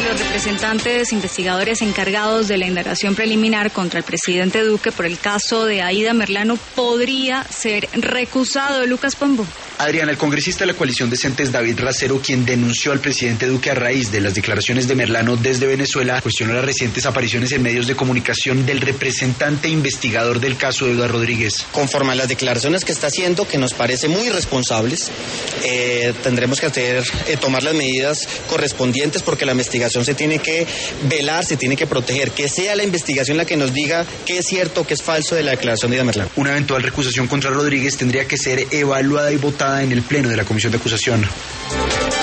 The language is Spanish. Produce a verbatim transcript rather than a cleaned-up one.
los representantes investigadores encargados de la indagación preliminar contra el presidente Duque por el caso de Aida Merlano podría ser recusado. Lucas Pombo. Adriana, el congresista de la coalición Decentes, David Racero, quien denunció al presidente Duque a raíz de las declaraciones de Merlano desde Venezuela, cuestionó las recientes apariciones en medios de comunicación del representante investigador del caso de Eduardo Rodríguez. Conforme a las declaraciones que está haciendo, que nos parece muy irresponsables, eh, tendremos que hacer, eh, tomar las medidas correspondientes porque la investigación se tiene que velar, se tiene que proteger, que sea la investigación la que nos diga qué es cierto o qué es falso de la declaración de Aida Merlano. Una eventual recusación contra Rodríguez tendría que ser evaluada y votada en el pleno de la comisión de acusación.